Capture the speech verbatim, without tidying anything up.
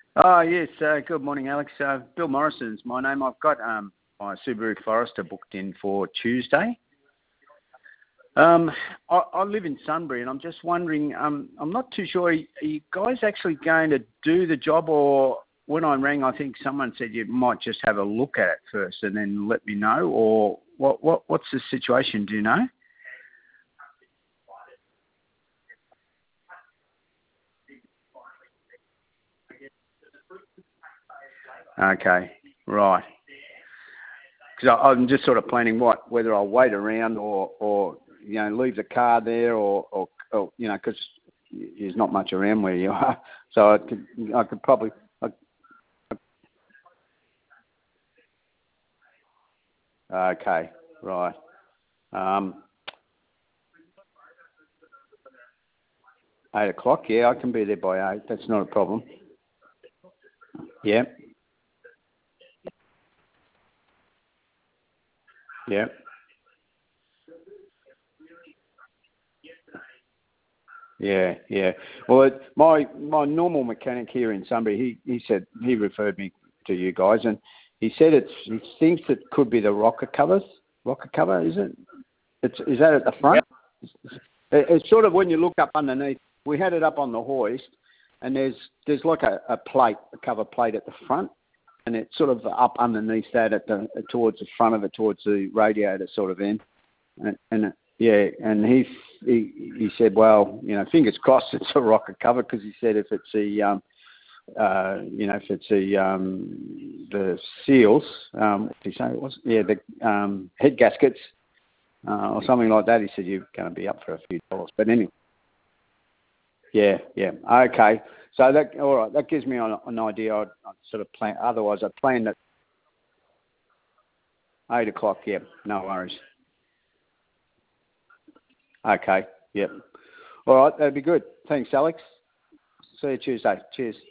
Oh, yes. Uh, good morning, Alex. Uh, Bill Morrison's my name. I've got um, my Subaru Forester booked in for Tuesday. Um, I, I live in Sunbury, and I'm just wondering, um, I'm not too sure, are you guys actually going to do the job, or when I rang, I think someone said you might just have a look at it first and then let me know, or what? What? What's the situation, do you know? Okay, right. Because I'm just sort of planning what, whether I'll wait around or, or you know, leave the car there, or, or, or you know, because there's not much around where you are. So I could, I could probably. I, okay, right. Um, eight o'clock. Yeah, I can be there by eight. That's not a problem. Yeah. Yeah. Yeah, yeah. Well, it, my my normal mechanic here in Sunbury, he, he said he referred me to you guys, and he said it's he thinks it could be the rocker covers. Rocker cover, is it? It's is that at the front? It, it's sort of when you look up underneath. We had it up on the hoist, and there's there's like a, a plate, a cover plate at the front, and it's sort of up underneath that at the towards the front of it, towards the radiator sort of end. And, and yeah, and he, he he said, well, you know, fingers crossed it's a rocker cover, because he said if it's the um, uh, you know, if it's the um, the seals, um, what did he say it was? Yeah, the um, head gaskets uh, or something like that. He said you're going to be up for a few dollars. But anyway, yeah, yeah, okay. So that all right. That gives me an, an idea. I'd, I'd sort of plan. Otherwise, I planned at eight o'clock. Yeah, no worries. Okay. Yep. All right. That'd be good. Thanks, Alex. See you Tuesday. Cheers.